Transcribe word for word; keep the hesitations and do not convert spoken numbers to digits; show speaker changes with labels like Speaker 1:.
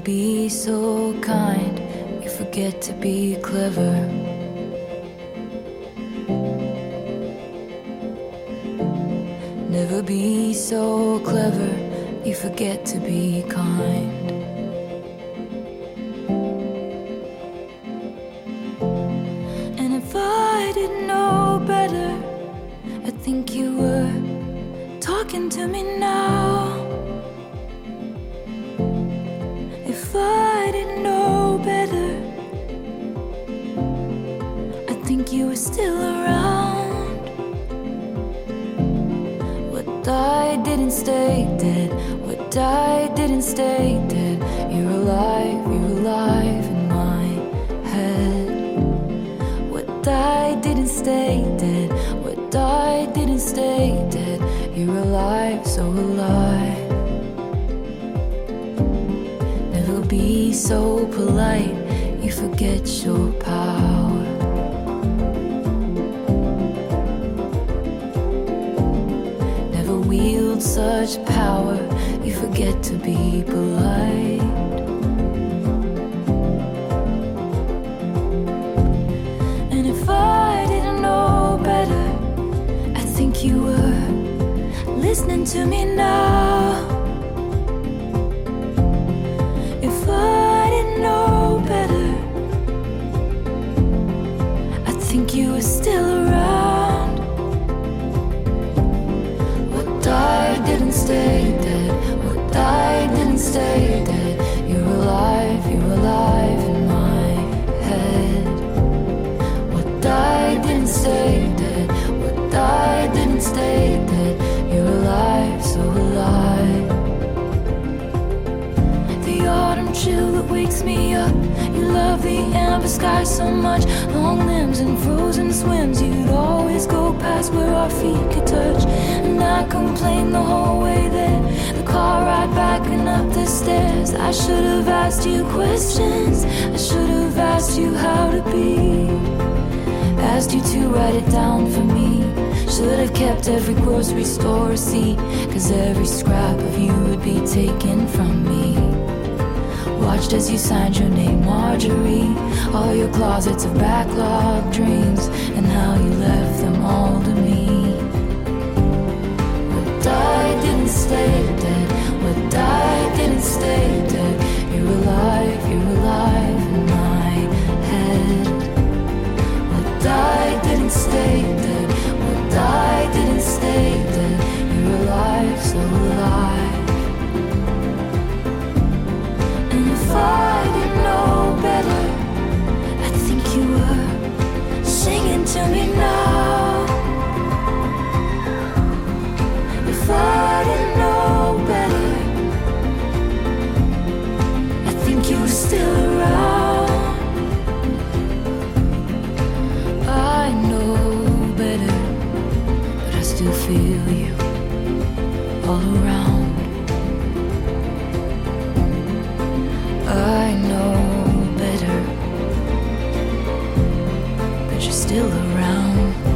Speaker 1: be so kind, you forget to be clever. Never be so clever, you forget to be kind. And if I didn't know better, I think you were talking to me now. If I didn't know better, I think you were still around. What died didn't stay dead. What died didn't stay dead. You're alive, you're alive in my head. What died didn't stay dead. What died didn't stay dead. You're alive, so alive. Never be so polite, you forget your power. Never wield such power, you forget to be polite. And if I didn't know better, I think you were listening to me now. If I didn't know better, I think you were still around. What died didn't stay dead. What died didn't stay dead. You're alive, you're alive in my head. What died didn't stay dead. What died didn't stay dead. You're alive, so alive. The autumn chill that wakes me up. You love the amber sky so much. Long limbs and frozen swims. You'd always go past where our feet could touch. And I complained the whole way there. The car ride back and up the stairs. I should have asked you questions. I should have asked you how to be. Asked you to write it down for me. Should have kept every grocery store receipt, 'cause every scrap of you would be taken from me. Watched as you signed your name, Marjorie. All your closets of backlogged dreams, and how you left them all to me. What died didn't stay dead. What died didn't stay dead. You're alive, you're alive in my head. What died didn't stay dead. What died didn't stay dead. You're alive, so alive. And if I didn't know better, I think you were singing to me now. If I didn't know better, I think you were still around. I know better, but I still feel you all around. I know better, but you're still around.